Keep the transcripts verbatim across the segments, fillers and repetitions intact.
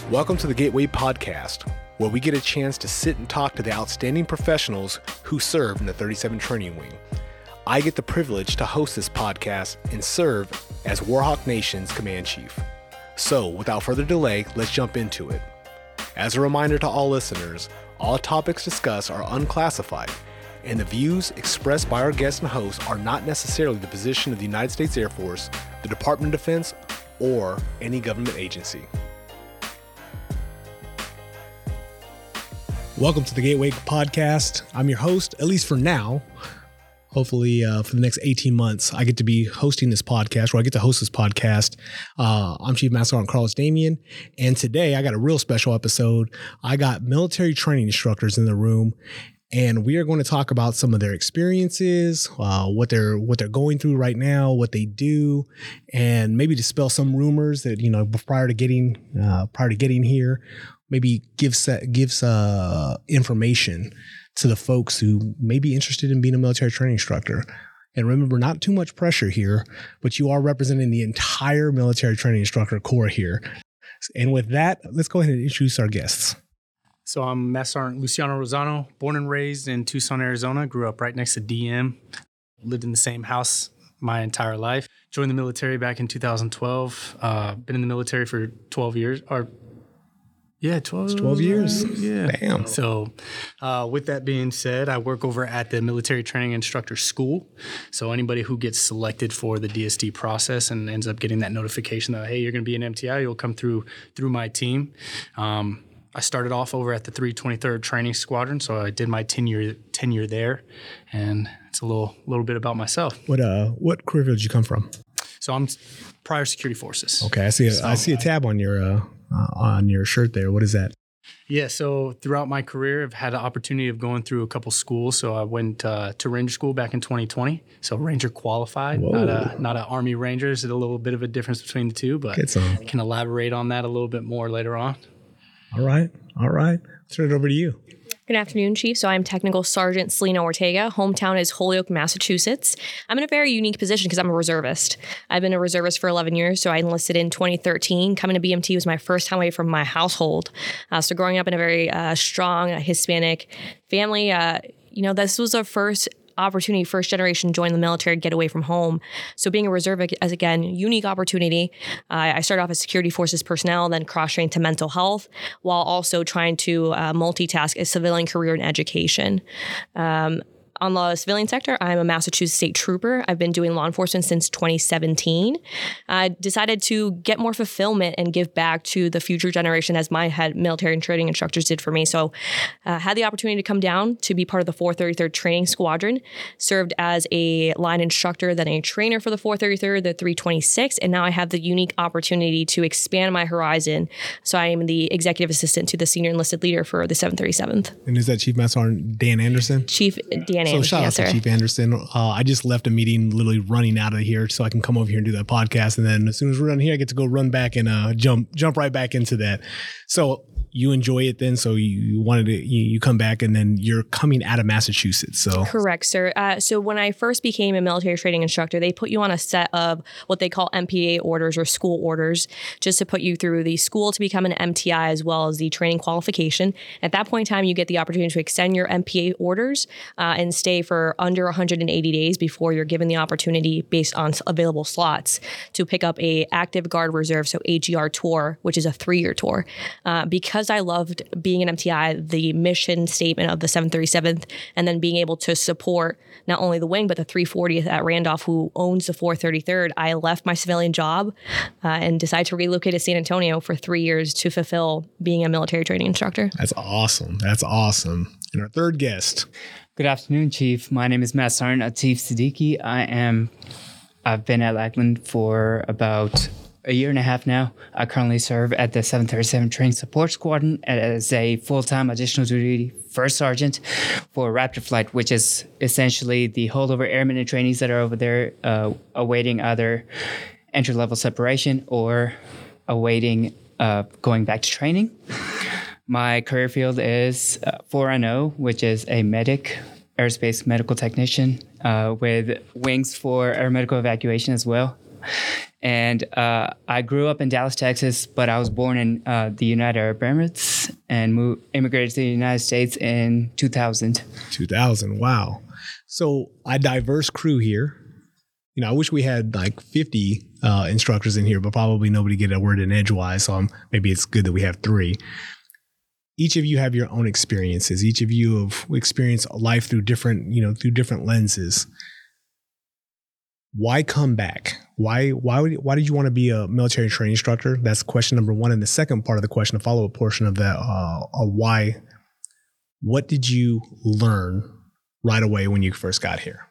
Welcome to the Gateway Podcast, where we get a chance to sit and talk to the outstanding professionals who serve in the thirty-seven Training Wing. I get the privilege to host this podcast and serve as Warhawk Nation's Command Chief. So, without further delay, let's jump into it. As a reminder to all listeners, all topics discussed are unclassified, and the views expressed by our guests and hosts are not necessarily the position of the United States Air Force, the Department of Defense, or any government agency. Welcome to the Gateway Podcast. I'm your host, at least for now. Hopefully, uh, for the next eighteen months, I get to be hosting this podcast, or I get to host this podcast. Uh, I'm Chief Master Sergeant Carlos Damian, and today I got a real special episode. I got military training instructors in the room, and we are going to talk about some of their experiences, uh, what they're what they're going through right now, what they do, and maybe dispel some rumors that you know prior to getting uh, prior to getting here. Maybe gives gives uh, information to the folks who may be interested in being a military training instructor. And remember, not too much pressure here, but you are representing the entire military training instructor corps here. And with that, let's go ahead and introduce our guests. So I'm Master Sergeant Luciano Rosano, born and raised in Tucson, Arizona. Grew up right next to D M. Lived in the same house my entire life. Joined the military back in two thousand twelve. Uh, been in the military for twelve years, or Yeah, twelve, twelve years. Yeah. Damn. So uh, with that being said, I work over at the Military Training Instructor School. So anybody who gets selected for the D S D process and ends up getting that notification that, hey, you're going to be an M T I, you'll come through through my team. Um, I started off over at the three twenty-third Training Squadron, so I did my tenure tenure there, and it's a little little bit about myself. What uh, what career field did you come from? So I'm prior security forces. Okay, I see. A, so, I see a tab on your uh, uh, on your shirt there. What is that? Yeah, so throughout my career, I've had the opportunity of going through a couple schools. So I went uh, to Ranger School back in twenty twenty. So Ranger qualified, Whoa. not a not an Army Ranger. There's a little bit of a difference between the two, but I can elaborate on that a little bit more later on. All right, all right. Turn it over to you. Good afternoon, Chief. So I'm Technical Sergeant Selena Ortega. Hometown is Holyoke, Massachusetts. I'm in a very unique position because I'm a reservist. I've been a reservist for eleven years, so I enlisted in twenty thirteen. Coming to B M T was my first time away from my household. Uh, so growing up in a very uh, strong uh, Hispanic family, uh, you know, this was our first opportunity, first generation join the military, get away from home. So being a reservist, as again, unique opportunity. Uh, I started off as security forces personnel, then cross-trained to mental health, while also trying to uh, multitask a civilian career in education. Um, On the civilian sector, I'm a Massachusetts State Trooper. I've been doing law enforcement since twenty seventeen. I decided to get more fulfillment and give back to the future generation as my head military and training instructors did for me. So I uh, had the opportunity to come down to be part of the four thirty-third Training Squadron, served as a line instructor, then a trainer for the four thirty-third, the three twenty-six, and now I have the unique opportunity to expand my horizon. So I am the executive assistant to the senior enlisted leader for the seven thirty-seventh. And is that Chief Master Sergeant Dan Anderson? Chief Dan So shout yes, out to sir. Chief Anderson. Uh, I just left a meeting literally running out of here so I can come over here and do that podcast. And then as soon as we're done here, I get to go run back and uh, jump jump right back into that. So you enjoy it then? So you, you wanted to, you, you come back and then you're coming out of Massachusetts. So correct, sir. Uh, so when I first became a military training instructor, they put you on a set of what they call M P A orders or school orders, just to put you through the school to become an M T I as well as the training qualification. At that point in time, you get the opportunity to extend your M P A orders uh, and stay for under one hundred eighty days before you're given the opportunity based on available slots to pick up a active guard reserve, so A G R tour, which is a three-year tour. Uh, because I loved being an M T I, the mission statement of the seven thirty-seventh, and then being able to support not only the wing, but the three fortieth at Randolph, who owns the four thirty-third, I left my civilian job uh, and decided to relocate to San Antonio for three years to fulfill being a military training instructor. That's awesome. That's awesome. And our third guest. Good afternoon, Chief. My name is Master Sergeant Atif Siddiqui. I am, I've been at Lackland for about a year and a half now. I currently serve at the seven thirty-seven Training Support Squadron as a full-time additional duty first sergeant for Raptor Flight, which is essentially the holdover airmen and trainees that are over there uh, awaiting either entry-level separation or awaiting uh, going back to training. My career field is uh, four N O, which is a medic, aerospace medical technician uh, with wings for aeromedical evacuation as well. And uh, I grew up in Dallas, Texas, but I was born in uh, the United Arab Emirates and moved, immigrated to the United States in two thousand. two thousand, wow. So a diverse crew here. You know, I wish we had like fifty uh, instructors in here, but probably nobody get a word in edgewise. So I'm, maybe it's good that we have three. Each of you have your own experiences. Each of you have experienced life through different, you know, through different lenses. Why come back? Why why would, why did you want to be a military training instructor? That's question number one. And the second part of the question, the follow-up portion of that, uh, uh, why, what did you learn right away when you first got here?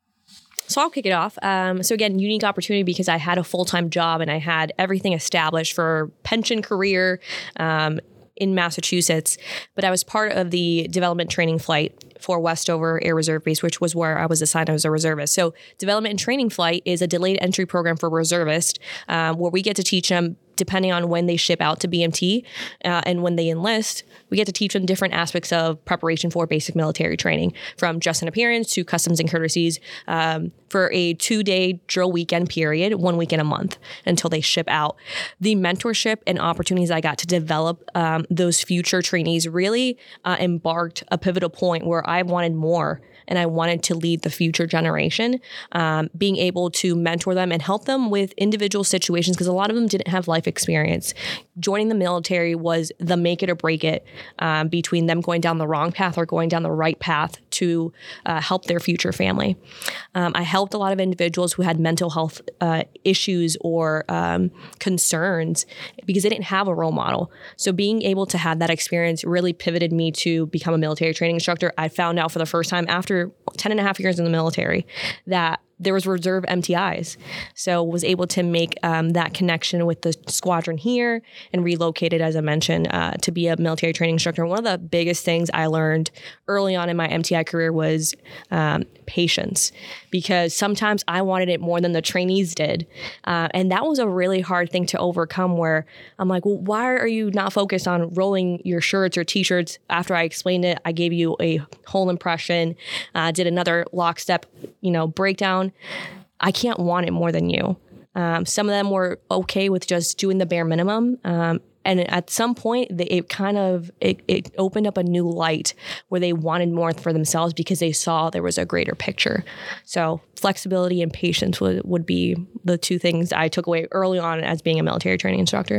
So I'll kick it off. Um, so again, unique opportunity because I had a full-time job and I had everything established for pension career um, in Massachusetts. But I was part of the development training flight for Westover Air Reserve Base, which was where I was assigned as a reservist. So development and training flight is a delayed entry program for reservists um, where we get to teach them depending on when they ship out to B M T uh, and when they enlist, we get to teach them different aspects of preparation for basic military training, from dress and appearance to customs and courtesies, um, for a two-day drill weekend period, one weekend a month until they ship out. The mentorship and opportunities I got to develop um, those future trainees really uh, embarked a pivotal point where I wanted more. And I wanted to lead the future generation, um, being able to mentor them and help them with individual situations because a lot of them didn't have life experience. Joining the military was the make it or break it um, between them going down the wrong path or going down the right path to uh, help their future family. Um, I helped a lot of individuals who had mental health uh, issues or um, concerns because they didn't have a role model. So being able to have that experience really pivoted me to become a military training instructor. I found out for the first time after ten and a half years in the military that there was reserve M T Is. So was able to make um, that connection with the squadron here and relocated, as I mentioned, uh, to be a military training instructor. One of the biggest things I learned early on in my M T I career was um, patience, because sometimes I wanted it more than the trainees did. Uh, and that was a really hard thing to overcome, where I'm like, well, why are you not focused on rolling your shirts or t-shirts? After I explained it, I gave you a whole impression, uh, did another lockstep, you know, breakdown. I can't want it more than you. Um, some of them were okay with just doing the bare minimum. Um, and at some point, they, it kind of, it, it opened up a new light where they wanted more for themselves because they saw there was a greater picture. So flexibility and patience would, would be the two things I took away early on as being a military training instructor.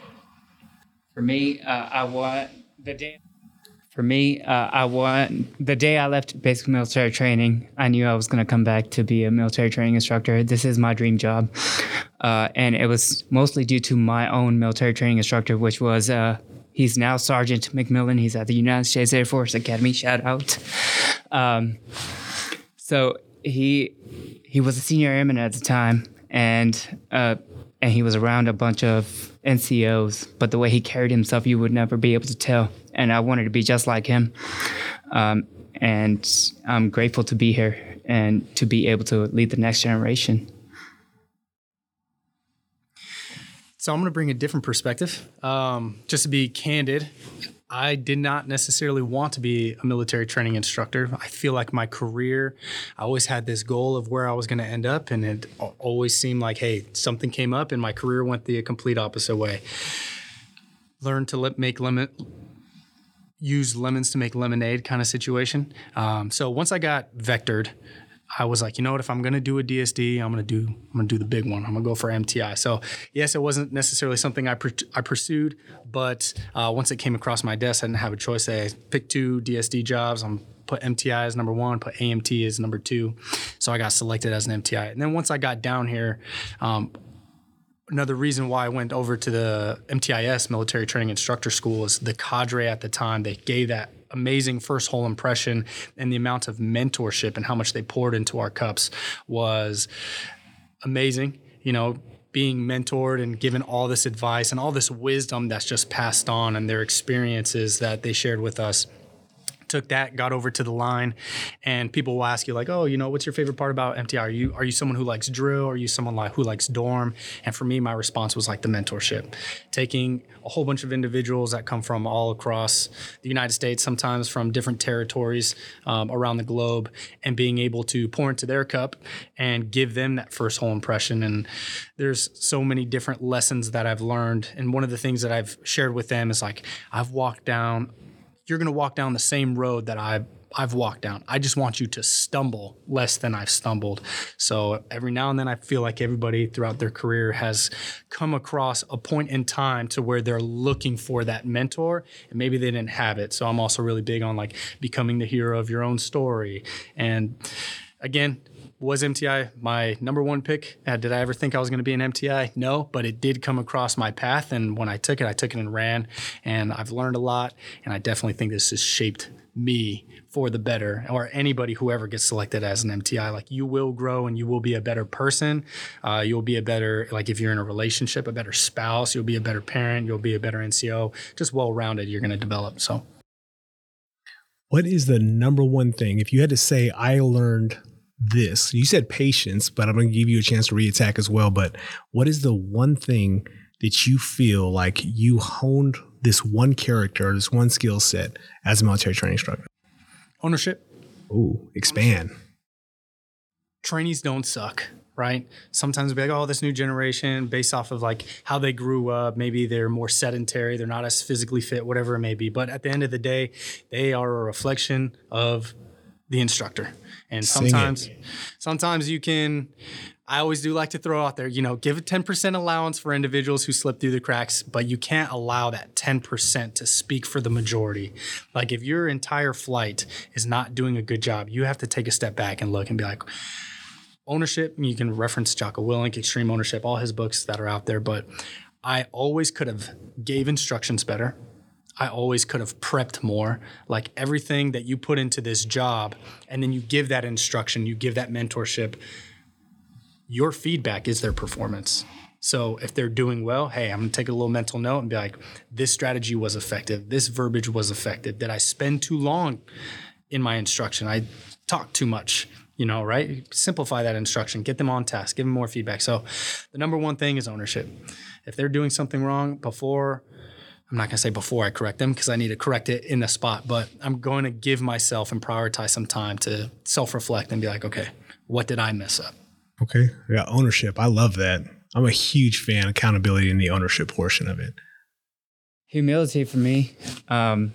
For me, uh, I want the day... For me, uh, I want the day I left basic military training, I knew I was going to come back to be a military training instructor. This is my dream job. Uh, and it was mostly due to my own military training instructor, which was, uh, he's now Sergeant McMillan. He's at the United States Air Force Academy. Shout out. Um, so he he was a senior airman at the time, and uh, and he was around a bunch of N C Os, but the way he carried himself, you would never be able to tell. And I wanted to be just like him. Um, and I'm grateful to be here and to be able to lead the next generation. So I'm going to bring a different perspective. Um, just to be candid, I did not necessarily want to be a military training instructor. I feel like my career, I always had this goal of where I was going to end up, and it always seemed like, hey, something came up and my career went the complete opposite way. Learned to let, make lemon, use lemons to make lemonade kind of situation. Um, so once I got vectored, I was like, you know what, if I'm going to do a D S D, I'm going to do I'm going to do the big one. I'm going to go for M T I. So yes, it wasn't necessarily something I per- I pursued, but uh, once it came across my desk, I didn't have a choice. I picked two D S D jobs. I'm put M T I as number one, put A M T as number two. So I got selected as an M T I. And then once I got down here, um, another reason why I went over to the M T I S, Military Training Instructor School, is the cadre at the time. They gave that amazing first whole impression, and the amount of mentorship and how much they poured into our cups was amazing. You know, being mentored and given all this advice and all this wisdom that's just passed on, and their experiences that they shared with us. Took that, got over to the line, and people will ask you like, oh, you know, what's your favorite part about M T I? Are you are you someone who likes drill? Are you someone like who likes dorm? And for me, my response was like the mentorship, taking a whole bunch of individuals that come from all across the United States, sometimes from different territories um, around the globe, and being able to pour into their cup and give them that first whole impression. And there's so many different lessons that I've learned. And one of the things that I've shared with them is like, I've walked down you're going to walk down the same road that I've, I've walked down. I just want you to stumble less than I've stumbled. So every now and then I feel like everybody throughout their career has come across a point in time to where they're looking for that mentor and maybe they didn't have it. So I'm also really big on like becoming the hero of your own story. And again, was M T I my number one pick? Uh, did I ever think I was going to be an M T I? No, but it did come across my path. And when I took it, I took it and ran. And I've learned a lot. And I definitely think this has shaped me for the better, or anybody who ever gets selected as an M T I. Like, you will grow and you will be a better person. Uh, you'll be a better, like if you're in a relationship, a better spouse. You'll be a better parent. You'll be a better N C O. Just well-rounded, you're going to develop. So what is the number one thing, if you had to say, I learned this, you said patience, but I'm going to give you a chance to reattack as well. But what is the one thing that you feel like you honed this one character, this one skill set as a military training instructor? Ownership. Ooh, expand. Trainees don't suck, right? Sometimes we'll be like, oh, this new generation, based off of like how they grew up, maybe they're more sedentary, they're not as physically fit, whatever it may be. But at the end of the day, they are a reflection of the instructor. And sometimes, sometimes you can, I always do like to throw out there, you know, give a ten percent allowance for individuals who slip through the cracks, but you can't allow that ten percent to speak for the majority. Like, if your entire flight is not doing a good job, you have to take a step back and look and be like, ownership, you can reference Jocko Willink, Extreme Ownership, all his books that are out there, but I always could have gave instructions better. I always could have prepped more. Like, everything that you put into this job, and then you give that instruction, you give that mentorship, your feedback is their performance. So if they're doing well, hey, I'm going to take a little mental note and be like, this strategy was effective. This verbiage was effective. Did I spend too long in my instruction? I talked too much, you know, right? Simplify that instruction, get them on task, give them more feedback. So the number one thing is ownership. If they're doing something wrong before, I'm not going to say before I correct them because I need to correct it in the spot, but I'm going to give myself and prioritize some time to self-reflect and be like, okay, what did I mess up? Okay. Yeah. Ownership. I love that. I'm a huge fan of accountability in the ownership portion of it. Humility for me. Um,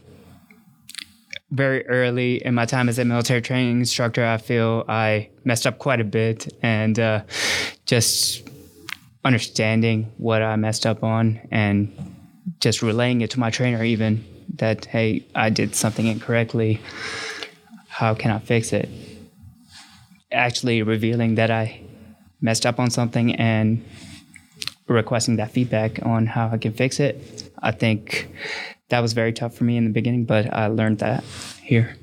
very early in my time as a military training instructor, I feel I messed up quite a bit, and uh, just understanding what I messed up on and just relaying it to my trainer even that, hey, I did something incorrectly. How can I fix it? Actually revealing that I messed up on something and requesting that feedback on how I can fix it. I think that was very tough for me in the beginning, but I learned that here.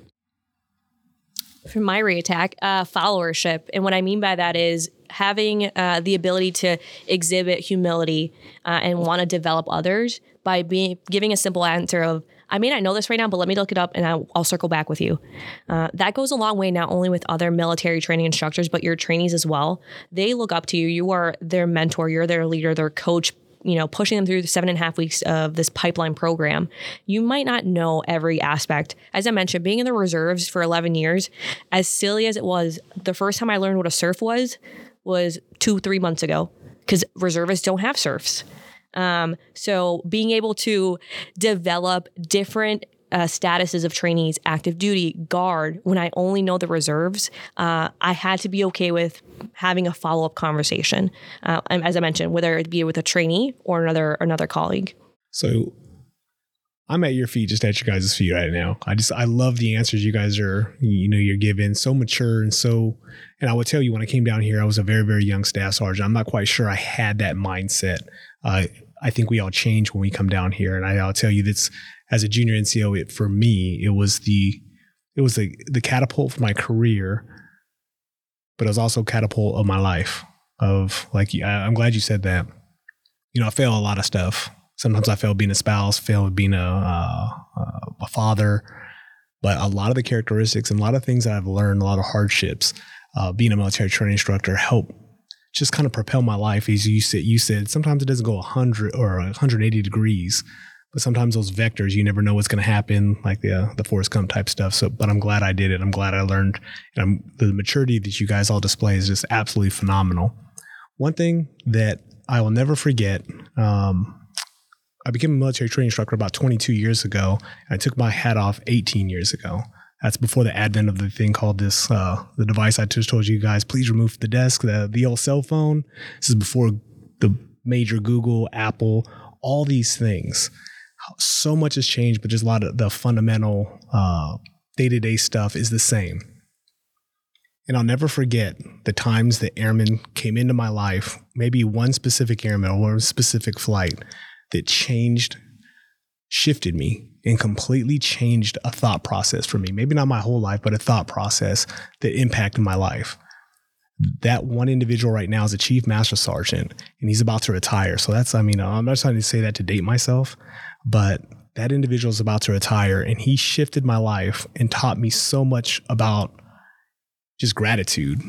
For my reattack, uh, followership. And what I mean by that is having uh, the ability to exhibit humility uh, and want to develop others by being giving a simple answer of, I may not know this right now, but let me look it up and I'll, I'll circle back with you. Uh, that goes a long way, not only with other military training instructors, but your trainees as well. They look up to you. You are their mentor. You're their leader, their coach, you know, pushing them through the seven and a half weeks of this pipeline program. You might not know every aspect. As I mentioned, being in the reserves for eleven years, as silly as it was, the first time I learned what a surf was, was two, three months ago, because reservists don't have surfs. Um, so being able to develop different uh, statuses of trainees, active duty, guard, when I only know the reserves, uh, I had to be okay with having a follow-up conversation. Uh, as I mentioned, whether it be with a trainee or another another colleague. So I'm at your feet, just at your guys' feet right now. I just, I love the answers you guys are, you know, you're giving, so mature and so, and I would tell you when I came down here, I was a very, very young staff sergeant. I'm not quite sure I had that mindset. Uh, I think we all change when we come down here. And I, I'll tell you this, as a junior N C O, it, for me, it was the, it was the, the catapult for my career, but it was also catapult of my life of like, I, I'm glad you said that. You know, I fail a lot of stuff. Sometimes I failed being a spouse, failed being a, uh, a father, But a lot of the characteristics and a lot of things that I've learned, a lot of hardships, uh, being a military training instructor help just kind of propel my life. As you said, you said sometimes it doesn't go one hundred or one hundred eighty degrees, but sometimes those vectors, you never know what's going to happen, like the uh, the Forrest Gump type stuff. So, but I'm glad I did it. I'm glad I learned. And I'm, the maturity that you guys all display is just absolutely phenomenal. One thing that I will never forget, um, I became a military training instructor about twenty-two years ago. And I took my hat off eighteen years ago. That's before the advent of the thing called this, uh, the device I just told you guys, please remove the desk, the, the old cell phone. This is before the major Google, Apple, all these things. So much has changed, but just a lot of the fundamental uh, day-to-day stuff is the same. And I'll never forget the times that airmen came into my life, maybe one specific airman or one specific flight that changed, shifted me and completely changed a thought process for me. Maybe not my whole life, but a thought process that impacted my life. That one individual right now is a Chief Master Sergeant, and he's about to retire. So that's, I mean, I'm not trying to say that to date myself, but that individual is about to retire, and he shifted my life and taught me so much about just gratitude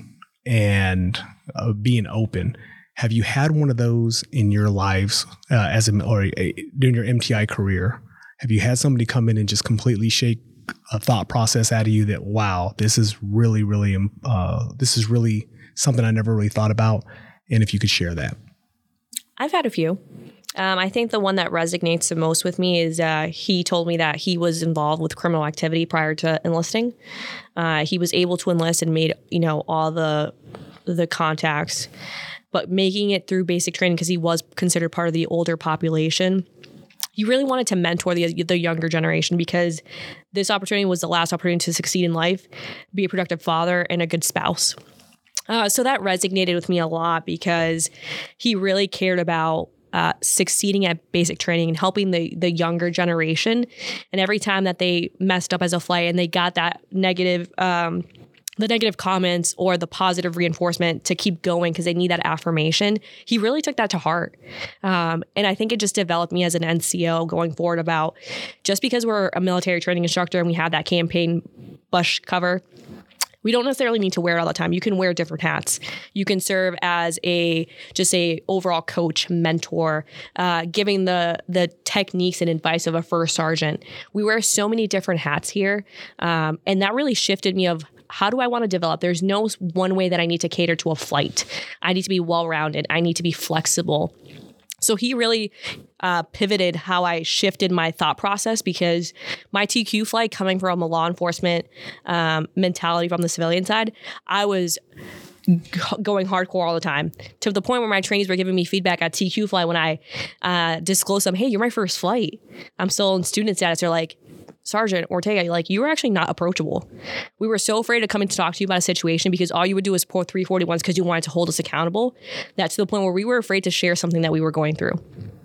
and uh, being open. Have you had one of those in your lives uh, as a, or a, during your M T I career? Have you had somebody come in and just completely shake a thought process out of you that, wow, this is really, really, uh, this is really something I never really thought about? And if you could share that. I've had a few. Um, I think the one that resonates the most with me is uh, he told me that he was involved with criminal activity prior to enlisting. Uh, he was able to enlist and made, you know, all the the contacts, but making it through basic training because he was considered part of the older population. He really wanted to mentor the the younger generation because this opportunity was the last opportunity to succeed in life, be a productive father and a good spouse. Uh, so that resonated with me a lot because he really cared about uh, succeeding at basic training and helping the the younger generation. And every time that they messed up as a flight and they got that negative um, the negative comments or the positive reinforcement to keep going because they need that affirmation, he really took that to heart. Um, and I think it just developed me as an N C O going forward about just because we're a military training instructor and we have that campaign bush cover, we don't necessarily need to wear it all the time. You can wear different hats. You can serve as a just a overall coach, mentor, uh, giving the the techniques and advice of a first sergeant. We wear so many different hats here, um, and that really shifted me of how do I want to develop? There's no one way that I need to cater to a flight. I need to be well-rounded. I need to be flexible. So he really uh, pivoted how I shifted my thought process because my T Q flight, coming from a law enforcement um, mentality from the civilian side, I was g- going hardcore all the time to the point where my trainees were giving me feedback at T Q flight when I uh, disclosed them, hey, you're my first flight. I'm still in student status. They're like, Sergeant Ortega, like, you were actually not approachable. We were so afraid to come in to talk to you about a situation because all you would do is pour three forty-ones because you wanted to hold us accountable. That's to the point where we were afraid to share something that we were going through.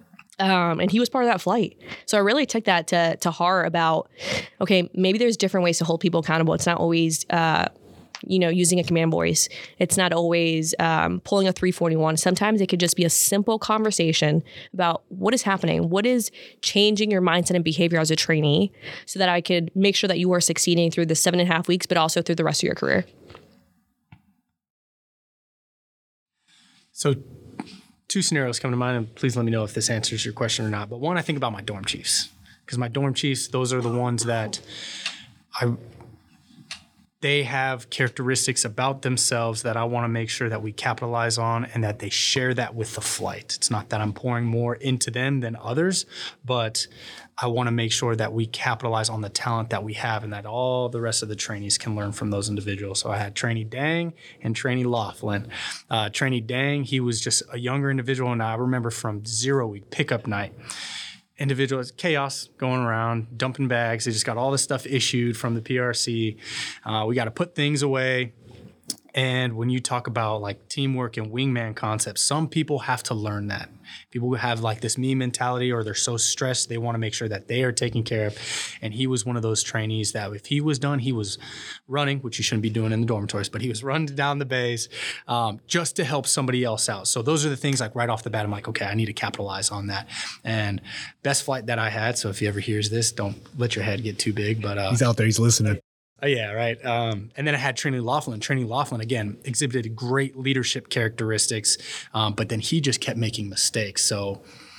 Um, and he was part of that flight. So I really took that to, to heart about, okay, maybe there's different ways to hold people accountable. It's not always, uh, you know, using a command voice. It's not always um, pulling a three forty-one. Sometimes it could just be a simple conversation about what is happening, what is changing your mindset and behavior as a trainee so that I could make sure that you are succeeding through the seven and a half weeks, but also through the rest of your career. So two scenarios come to mind, and please let me know if this answers your question or not. But one, I think about my dorm chiefs, because my dorm chiefs, those are the ones that I... they have characteristics about themselves that I want to make sure that we capitalize on and that they share that with the flight. It's not that I'm pouring more into them than others, but I want to make sure that we capitalize on the talent that we have and that all the rest of the trainees can learn from those individuals. So I had trainee Dang and trainee Laughlin. Uh, trainee Dang, he was just a younger individual, and I remember from zero week pickup night, individuals, chaos going around, dumping bags. They just got all this stuff issued from the P R C. Uh, we got to put things away. And when you talk about like teamwork and wingman concepts, some people have to learn that. People who have like this me mentality, or they're so stressed, they want to make sure that they are taken care of. And he was one of those trainees that if he was done, he was running, which you shouldn't be doing in the dormitories, but he was running down the bays um, just to help somebody else out. So those are the things like right off the bat, I'm like, okay, I need to capitalize on that. And best flight that I had. So if he ever hears this, don't let your head get too big. But uh, he's out there, he's listening. Oh, yeah, right. Um, and then I had Trinity Laughlin. Trinity Laughlin, again, exhibited great leadership characteristics, um, but then he just kept making mistakes. So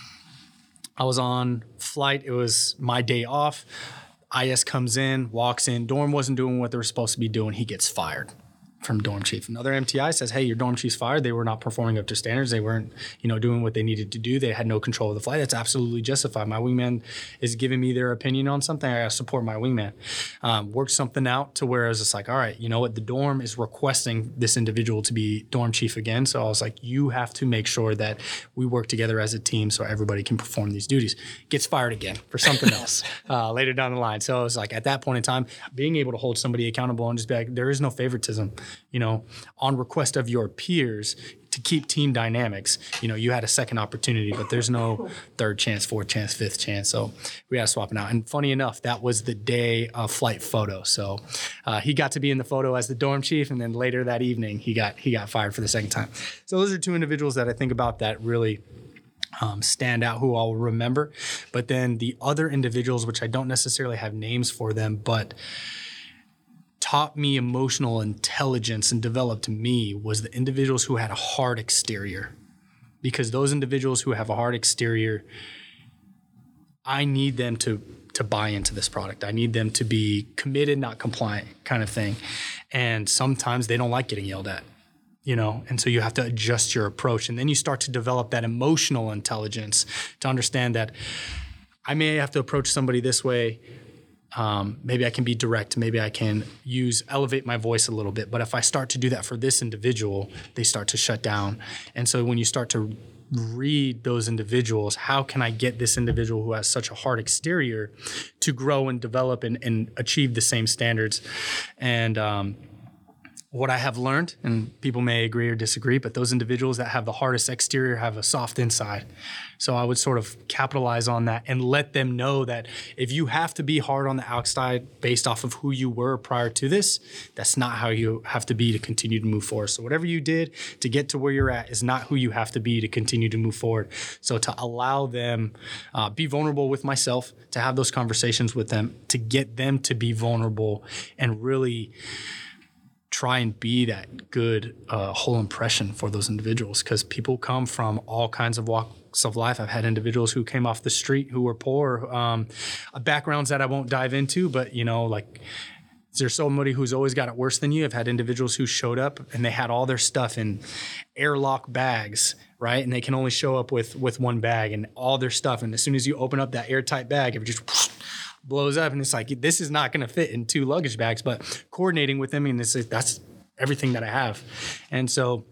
I was on flight. It was my day off. I S comes in, walks in. Dorm wasn't doing what they were supposed to be doing. He gets fired from dorm chief. Another M T I says, hey, your dorm chief's fired. They were not performing up to standards. They weren't, you know, doing what they needed to do. They had no control of the flight. That's absolutely justified. My wingman is giving me their opinion on something. I got to support my wingman. Um, worked something out to where I was just like, all right, you know what? The dorm is requesting this individual to be dorm chief again. So I was like, you have to make sure that we work together as a team so everybody can perform these duties. Gets fired again for something else uh, later down the line. So I was like, at that point in time, being able to hold somebody accountable and just be like, there is no favoritism. You know, on request of your peers to keep team dynamics, you know, you had a second opportunity, but there's no third chance, fourth chance, fifth chance. So we had to swap it out. And funny enough, that was the day of flight photo. So uh, he got to be in the photo as the dorm chief, and then later that evening, he got he got fired for the second time. So those are two individuals that I think about that really Um, stand out, who I'll remember. But then the other individuals, which I don't necessarily have names for them, but taught me emotional intelligence and developed me, was the individuals who had a hard exterior. Because those individuals who have a hard exterior, I need them to to buy into this product. I need them to be committed, not compliant, kind of thing. And sometimes they don't like getting yelled at, you know, and so you have to adjust your approach. And then you start to develop that emotional intelligence to understand that I may have to approach somebody this way. Um, maybe I can be direct. Maybe I can use, elevate my voice a little bit. But if I start to do that for this individual, they start to shut down. And so when you start to read those individuals, how can I get this individual who has such a hard exterior to grow and develop and, and achieve the same standards? And um, what I have learned, and people may agree or disagree, but those individuals that have the hardest exterior have a soft inside. So I would sort of capitalize on that and let them know that if you have to be hard on the outside based off of who you were prior to this, that's not how you have to be to continue to move forward. So whatever you did to get to where you're at is not who you have to be to continue to move forward. So to allow them, uh, be vulnerable with myself, to have those conversations with them, to get them to be vulnerable and really try and be that good uh, whole impression for those individuals, because people come from all kinds of walks of life. I've had individuals who came off the street who were poor, um, backgrounds that I won't dive into, but you know, like, is there somebody who's always got it worse than you? I've had individuals who showed up and they had all their stuff in airlock bags, right? And they can only show up with with one bag and all their stuff. And as soon as you open up that airtight bag, it just blows up, and it's like, this is not going to fit in two luggage bags. But coordinating with them, and this is, that's everything that I have. And so,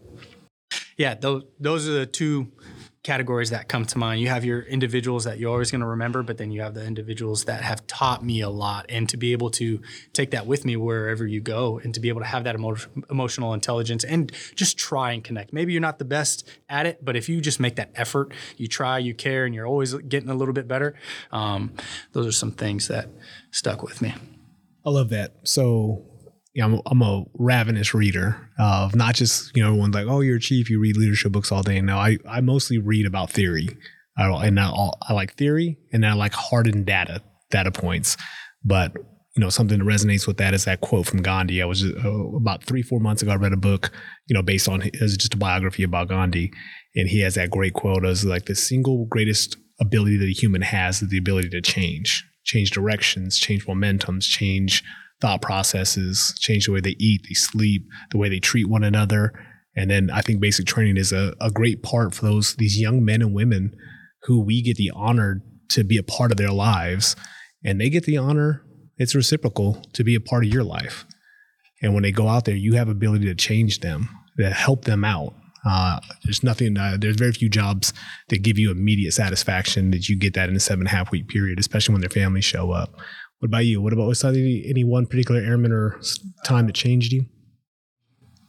yeah, those those are the two categories that come to mind. You have your individuals that you're always going to remember, but then you have the individuals that have taught me a lot, and to be able to take that with me wherever you go, and to be able to have that emo- emotional intelligence and just try and connect. Maybe you're not the best at it, but if you just make that effort, you try, you care, and you're always getting a little bit better, um, those are some things that stuck with me. I love that. So yeah, I'm, I'm a ravenous reader of not just, you know, everyone's like, oh, you're a chief, you read leadership books all day. No, I, I mostly read about theory. I, and I, I like theory, and then I like hardened data, data points. But, you know, something that resonates with that is that quote from Gandhi. I was just, uh, about three, four months ago, I read a book, you know, based on, it was just a biography about Gandhi. And he has that great quote as like the single greatest ability that a human has is the ability to change, change directions, change momentums, change thought processes, change the way they eat, they sleep, the way they treat one another. And then I think basic training is a, a great part for those these young men and women who we get the honor to be a part of their lives, and they get the honor, it's reciprocal, to be a part of your life. And when they go out there, you have ability to change them, to help them out. Uh, there's nothing, uh, there's very few jobs that give you immediate satisfaction that you get that in a seven and a half week period, especially when their families show up. What about you? What about was any, any one particular airman or time that changed you?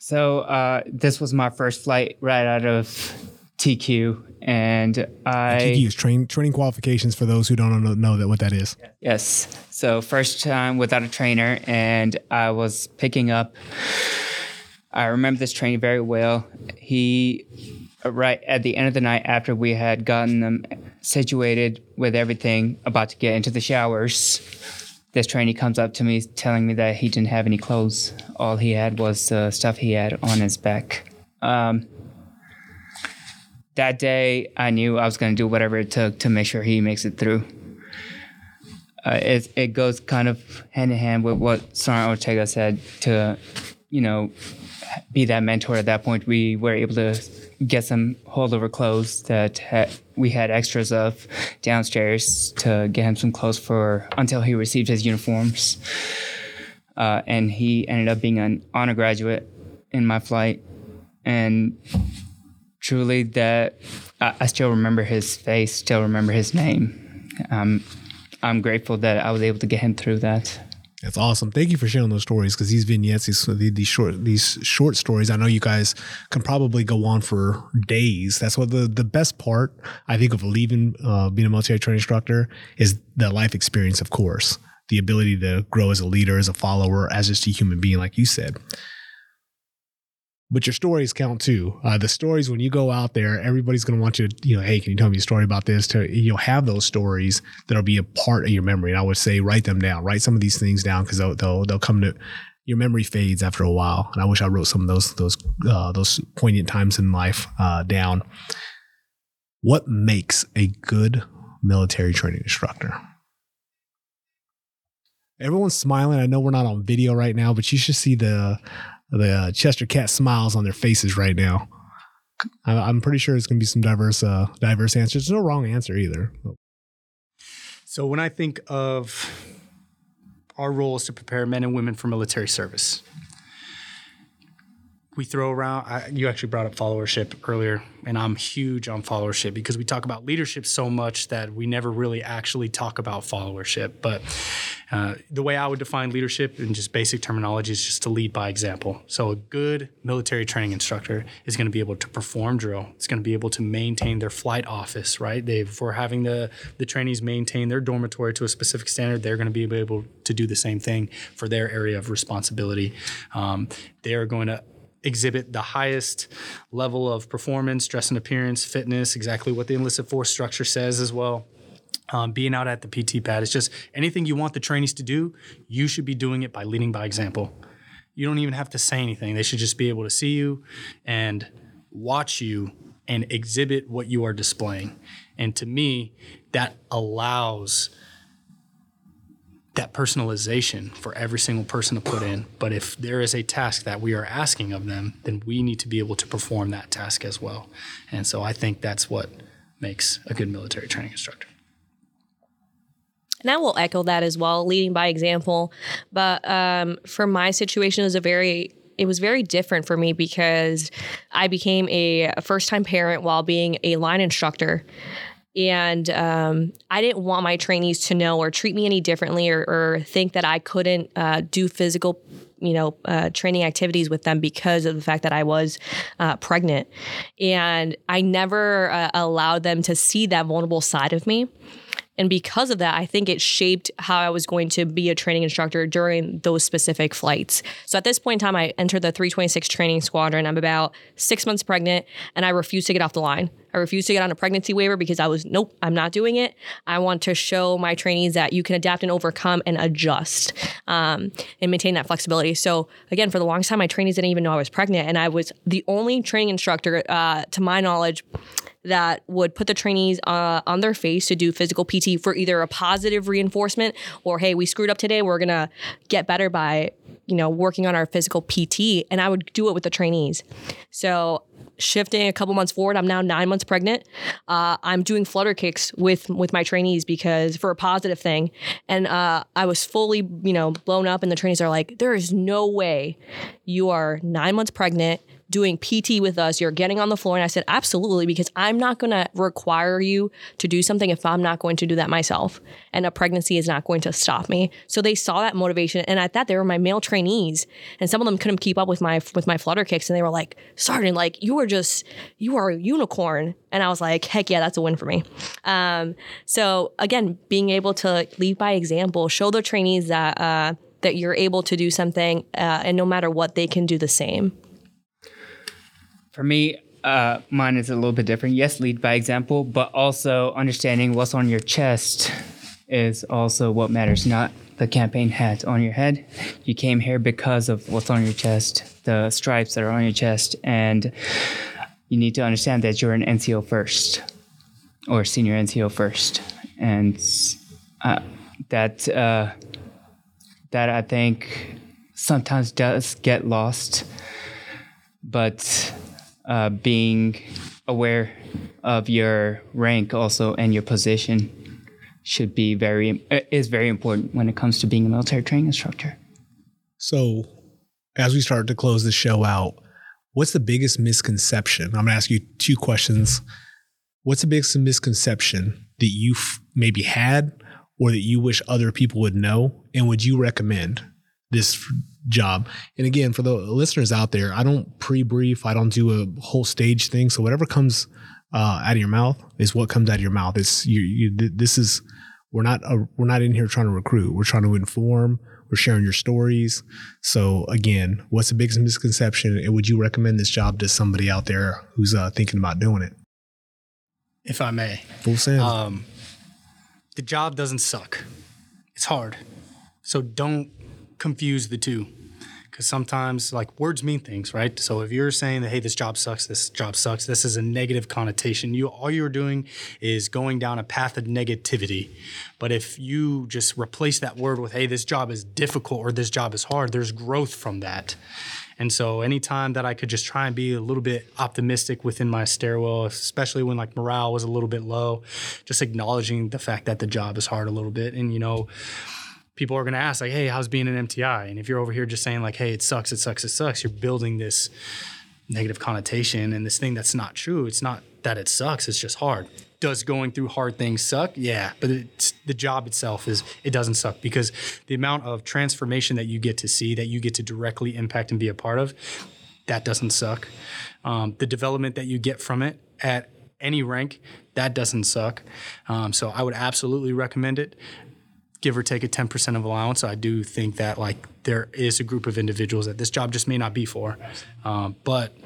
So uh, this was my first flight right out of T Q, and I T Q is train, training qualifications for those who don't know, know that what that is. Yes. So first time without a trainer, and I was picking up. I remember this trainer very well. He, right at the end of the night after we had gotten them situated with everything, about to get into the showers, this trainee comes up to me telling me that he didn't have any clothes. All he had was the stuff he had on his back. Um, that day, I knew I was going to do whatever it took to make sure he makes it through. Uh, it, it goes kind of hand in hand with what Sergeant Ortega said to, you know, be that mentor at that point. We were able to get some holdover clothes that ha- we had extras of downstairs to get him some clothes for until he received his uniforms. Uh, and he ended up being an honor graduate in my flight. And truly that I, I still remember his face, still remember his name. Um, I'm grateful that I was able to get him through that. That's awesome. Thank you for sharing those stories, because these vignettes, these, these short, these short stories, I know you guys can probably go on for days. That's what the, the best part, I think, of leaving, uh, being a military training instructor is the life experience, of course, the ability to grow as a leader, as a follower, as just a human being, like you said. But your stories count too. Uh, the stories, when you go out there, everybody's going to want you to, you know, hey, can you tell me a story about this? To, you'll have those stories that'll be a part of your memory. And I would say, write them down, write some of these things down, because they'll, they'll, they'll come to, your memory fades after a while. And I wish I wrote some of those, those, uh, those poignant times in life uh, down. What makes a good military training instructor? Everyone's smiling. I know we're not on video right now, but you should see the, the uh, Chester Cat smiles on their faces right now. I, I'm pretty sure it's going to be some diverse, uh, diverse answers. There's no wrong answer either. So when I think of our role is to prepare men and women for military service, we throw around, I, you actually brought up followership earlier, and I'm huge on followership because we talk about leadership so much that we never really actually talk about followership. But uh, the way I would define leadership in just basic terminology is just to lead by example. So a good military training instructor is going to be able to perform drill. It's going to be able to maintain their flight office, right? They, if we're having the, the trainees maintain their dormitory to a specific standard, they're going to be able to do the same thing for their area of responsibility. Um, they are going to exhibit the highest level of performance, dress and appearance, fitness, exactly what the enlisted force structure says as well. Um, being out at the P T pad, it's just anything you want the trainees to do, you should be doing it by leading by example. You don't even have to say anything. They should just be able to see you and watch you and exhibit what you are displaying. And to me, that allows that personalization for every single person to put in. But if there is a task that we are asking of them, then we need to be able to perform that task as well. And so I think that's what makes a good military training instructor. And I will echo that as well, leading by example. But um, for my situation, it was a very it was very different for me because I became a, a first-time parent while being a line instructor. And um, I didn't want my trainees to know or treat me any differently or, or think that I couldn't uh, do physical, you know, uh, training activities with them because of the fact that I was uh, pregnant. And I never uh, allowed them to see that vulnerable side of me. And because of that, I think it shaped how I was going to be a training instructor during those specific flights. So at this point in time, I entered the three twenty-six training squadron. I'm about six months pregnant, and I refused to get off the line. I refused to get on a pregnancy waiver because I was, nope, I'm not doing it. I want to show my trainees that you can adapt and overcome and adjust um, and maintain that flexibility. So again, for the longest time, my trainees didn't even know I was pregnant, and I was the only training instructor, uh, to my knowledge, that would put the trainees uh, on their face to do physical P T for either a positive reinforcement or, hey, we screwed up today, we're going to get better by, you know, working on our physical P T. And I would do it with the trainees. So shifting a couple months forward, I'm now nine months pregnant. Uh, I'm doing flutter kicks with, with my trainees because for a positive thing. And uh, I was fully, you know, blown up, and the trainees are like, there is no way you are nine months pregnant doing P T with us. You're getting on the floor. And I said, absolutely, because I'm not going to require you to do something if I'm not going to do that myself. And a pregnancy is not going to stop me. So they saw that motivation. And at that, they were my male trainees. And some of them couldn't keep up with my with my flutter kicks. And they were like, Sergeant, like, you are just, you are a unicorn. And I was like, heck yeah, that's a win for me. Um, so again, being able to lead by example, show the trainees that uh, that you're able to do something, uh, and no matter what, they can do the same. For me, uh, mine is a little bit different. Yes, lead by example, but also understanding what's on your chest is also what matters, not the campaign hat on your head. You came here because of what's on your chest, the stripes that are on your chest, and you need to understand that you're an N C O first, or senior N C O first. And uh, that... Uh, that I think sometimes does get lost, but uh, being aware of your rank also and your position should be very is very important when it comes to being a military training instructor. So, as we start to close the show out, what's the biggest misconception? I'm going to ask you two questions. What's the biggest misconception that you've maybe had, or that you wish other people would know, and would you recommend this job? And again, for the listeners out there, I don't pre-brief, I don't do a whole stage thing. So whatever comes uh, out of your mouth is what comes out of your mouth. It's you. you this is we're not a, we're not in here trying to recruit. We're trying to inform. We're sharing your stories. So again, what's the biggest misconception, and would you recommend this job to somebody out there who's uh, thinking about doing it? If I may, Full send. Um, the job doesn't suck. It's hard. So don't confuse the two, because sometimes like words mean things, right? So if you're saying that, hey, this job sucks, this job sucks, this is a negative connotation. You all you're doing is going down a path of negativity. But if you just replace that word with, hey, this job is difficult or this job is hard, there's growth from that. And so anytime that I could just try and be a little bit optimistic within my stairwell, especially when like morale was a little bit low, just acknowledging the fact that the job is hard a little bit. And, you know, people are going to ask like, hey, how's being an M T I? And if you're over here just saying like, hey, it sucks, it sucks, it sucks, you're building this negative connotation and this thing that's not true. It's not that it sucks, it's just hard. Does going through hard things suck? Yeah, but it's, the job itself is, it doesn't suck, because the amount of transformation that you get to see, that you get to directly impact and be a part of, that doesn't suck. Um, the development that you get from it at any rank, that doesn't suck. Um, so I would absolutely recommend it. Give or take a ten percent of allowance. I do think that like there is a group of individuals that this job just may not be for. Um, but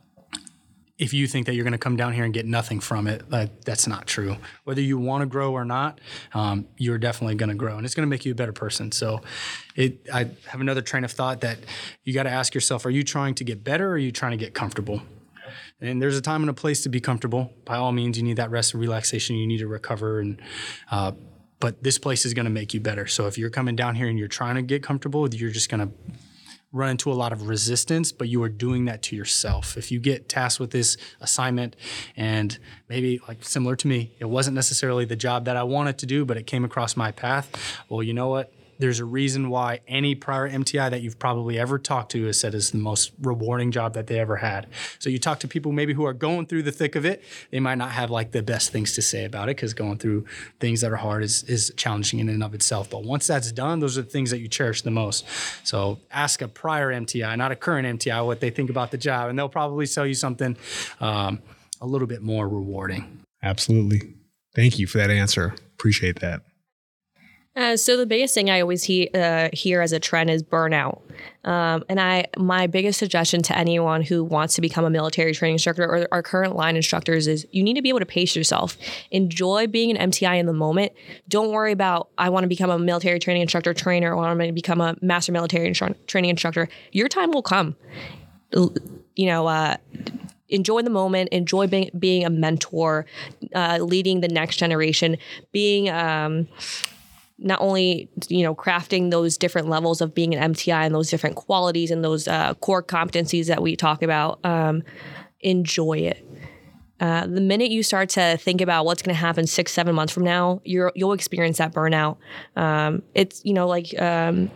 if you think that you're going to come down here and get nothing from it, like, that's not true. Whether you want to grow or not, um, you're definitely going to grow, and it's going to make you a better person. So it, I have another train of thought that you got to ask yourself, are you trying to get better or are you trying to get comfortable? And there's a time and a place to be comfortable. By all means, you need that rest and relaxation. You need to recover, and uh, but this place is going to make you better. So if you're coming down here and you're trying to get comfortable, you're just going to run into a lot of resistance, but you are doing that to yourself. If you get tasked with this assignment and maybe like similar to me, it wasn't necessarily the job that I wanted to do, but it came across my path. Well, you know what? There's a reason why any prior M T I that you've probably ever talked to has said is the most rewarding job that they ever had. So you talk to people maybe who are going through the thick of it, they might not have like the best things to say about it, because going through things that are hard is, is challenging in and of itself. But once that's done, those are the things that you cherish the most. So ask a prior M T I, not a current M T I, what they think about the job, and they'll probably tell you something um, a little bit more rewarding. Absolutely. Thank you for that answer. Appreciate that. Uh, so the biggest thing I always he, uh, hear as a trend is burnout. Um, and I, my biggest suggestion to anyone who wants to become a military training instructor or our current line instructors is you need to be able to pace yourself. Enjoy being an M T I in the moment. Don't worry about, I want to become a military training instructor trainer, or I'm going to become a master military instru- training instructor. Your time will come. You know, uh, enjoy the moment, enjoy being, being a mentor, uh, leading the next generation, being... Um, not only, you know, crafting those different levels of being an M T I and those different qualities and those uh, core competencies that we talk about, um, enjoy it. Uh, the minute you start to think about what's going to happen six, seven months from now, you're, you'll experience that burnout. Um, it's, you know, like um,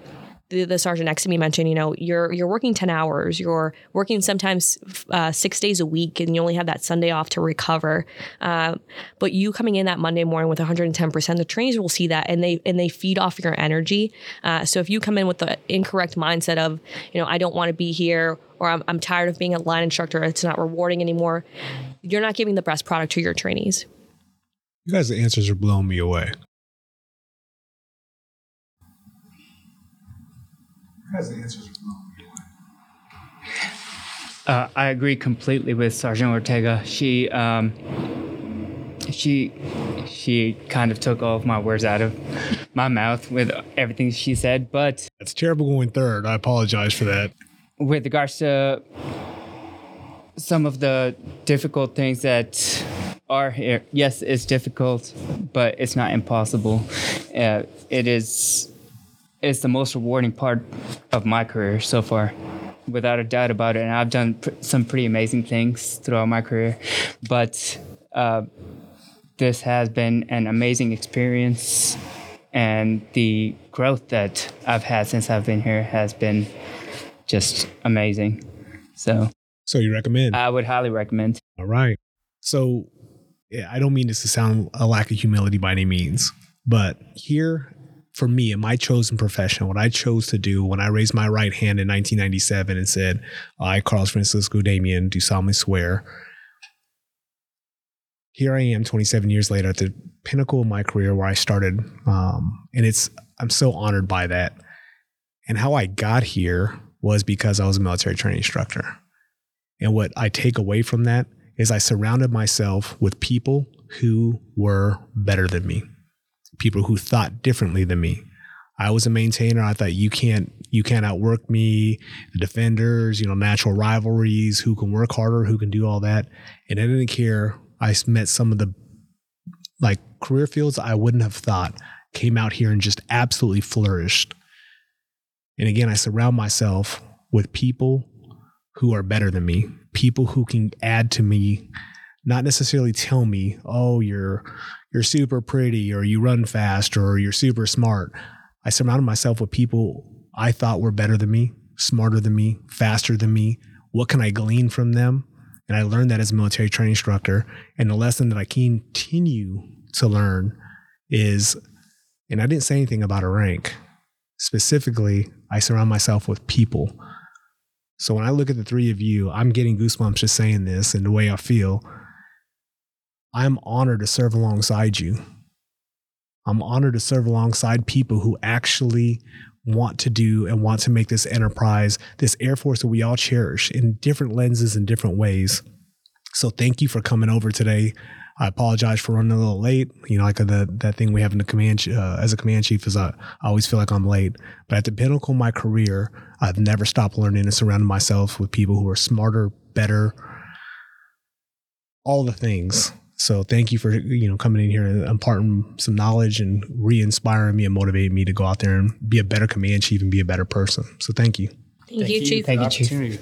the, the sergeant next to me mentioned, you know, you're you're working ten hours, you're working sometimes uh, six days a week, and you only have that Sunday off to recover. Uh, but you coming in that Monday morning with one hundred ten percent, the trainers will see that, and they and they feed off your energy. Uh, so if you come in with the incorrect mindset of, you know, I don't want to be here, or I'm, I'm tired of being a line instructor, it's not rewarding anymore, you're not giving the best product to your trainees. You guys' answers are blowing me away. You guys' answers are blowing me away. Uh, I agree completely with Sergeant Ortega. She, um, she, she kind of took all of my words out of my mouth with everything she said. But It's terrible going third. I apologize for that. with regards to some of the difficult things that are here, yes, it's difficult, but it's not impossible. Uh, it is, it's the most rewarding part of my career so far, without a doubt about it. And I've done pr- some pretty amazing things throughout my career, but uh, this has been an amazing experience, and the growth that I've had since I've been here has been just amazing. So, So you recommend? I would highly recommend. All right. So yeah, I don't mean this to sound a lack of humility by any means, but here for me in my chosen profession, what I chose to do when I raised my right hand in nineteen ninety-seven and said, I, Carlos Francisco Damian, do solemnly swear. Here I am twenty-seven years later at the pinnacle of my career where I started. Um, and it's, I'm so honored by that. And how I got here was because I was a military training instructor. And what I take away from that is I surrounded myself with people who were better than me, people who thought differently than me. I was a maintainer. I thought you can't, you can't outwork me. The defenders, you know, natural rivalries, who can work harder, who can do all that. And I didn't care. I met some of the like career fields I wouldn't have thought came out here and just absolutely flourished. And again, I surround myself with people who are better than me, people who can add to me, not necessarily tell me, oh, you're you're super pretty, or you run fast, or you're super smart. I surrounded myself with people I thought were better than me, smarter than me, faster than me. What can I glean from them? And I learned that as a military training instructor. And the lesson that I continue to learn is, and I didn't say anything about a rank. Specifically, I surround myself with people. So when I look at the three of you, I'm getting goosebumps just saying this and the way I feel. I'm honored to serve alongside you. I'm honored to serve alongside people who actually want to do and want to make this enterprise, this Air Force that we all cherish in different lenses and different ways. So thank you for coming over today. I apologize for running a little late. You know, like the, that thing we have in the command, uh, as a command chief is I, I always feel like I'm late. But at the pinnacle of my career, I've never stopped learning and surrounding myself with people who are smarter, better, all the things. So thank you for, you know, coming in here and imparting some knowledge and re-inspiring me and motivating me to go out there and be a better command chief and be a better person. So thank you. Thank, Thank you, you, Chief. Thank you, Chief.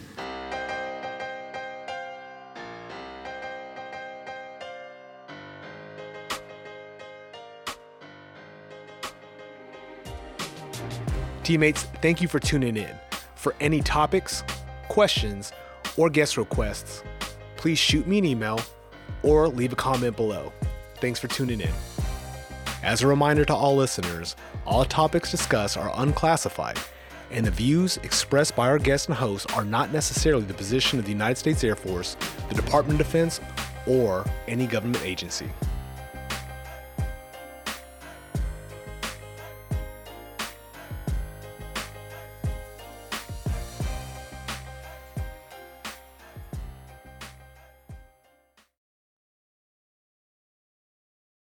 Teammates, thank you for tuning in. For any topics, questions, or guest requests, please shoot me an email or leave a comment below. Thanks for tuning in. As a reminder to all listeners, all topics discussed are unclassified, and the views expressed by our guests and hosts are not necessarily the position of the United States Air Force, the Department of Defense, or any government agency.